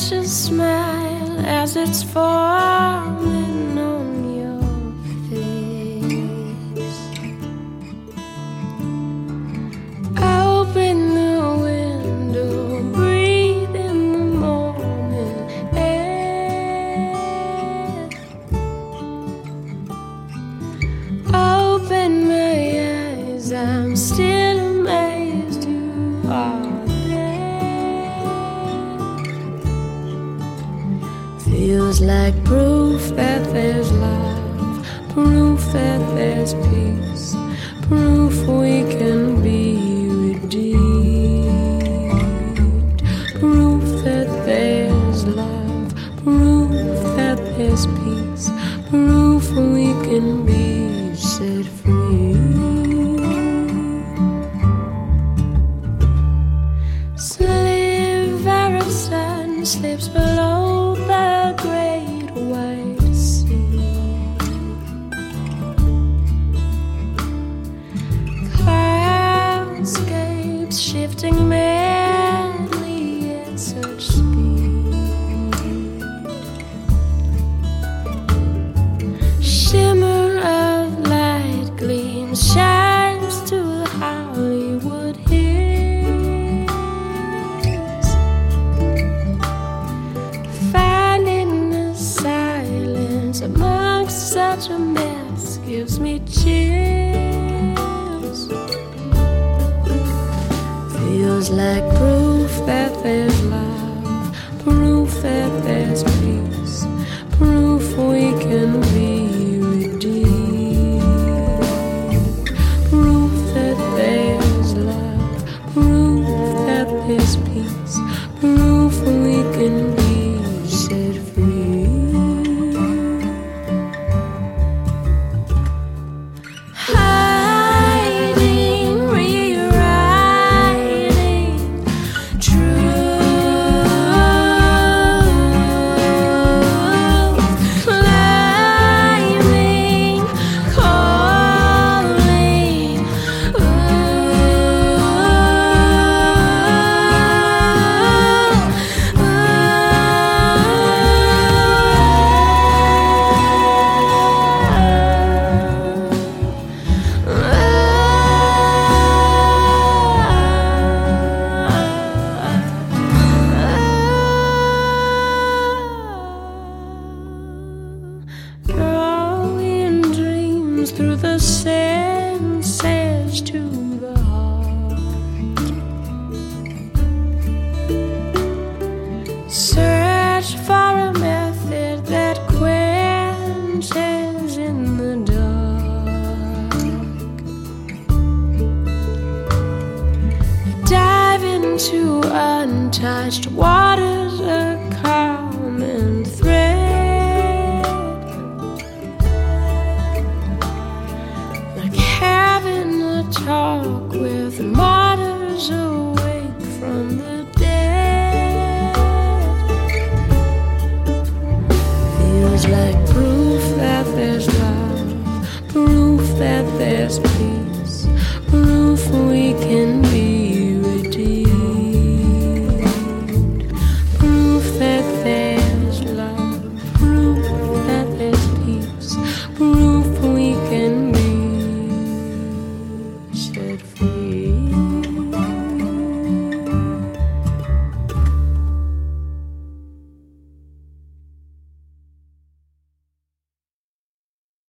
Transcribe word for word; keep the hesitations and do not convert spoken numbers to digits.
catch a smile as it's forming on your face. Open the window, breathe in the morning air. Open my eyes, I'm still amazed you are there. Feels like proof that there's love, proof that there's peace, proof we can be redeemed, proof that there's love, proof that there's peace, proof we can be set free. Sliver of sun slips below the great white sea. Cloudscapes shifting madly at such speed. Shimmer of light gleams, shines to the Hollywood hills. Finding the silence amongst such a mess gives me chills. Feels like proof that there's love, proof that there's peace, proof we can be redeemed, proof that there's love, proof that there's peace, proof we can be set free. Hiding, rewriting truth, climbing, calling, drawing dreams through the senses to the heart. Search for a method that quenches in the dark. Dive into untouched waters, a common thread, like having a talk with martyrs awake from the dead. Feels like proof that there's love, proof that there's peace, proof we can be redeemed, proof that there's love, proof that there's peace, proof we can be set free.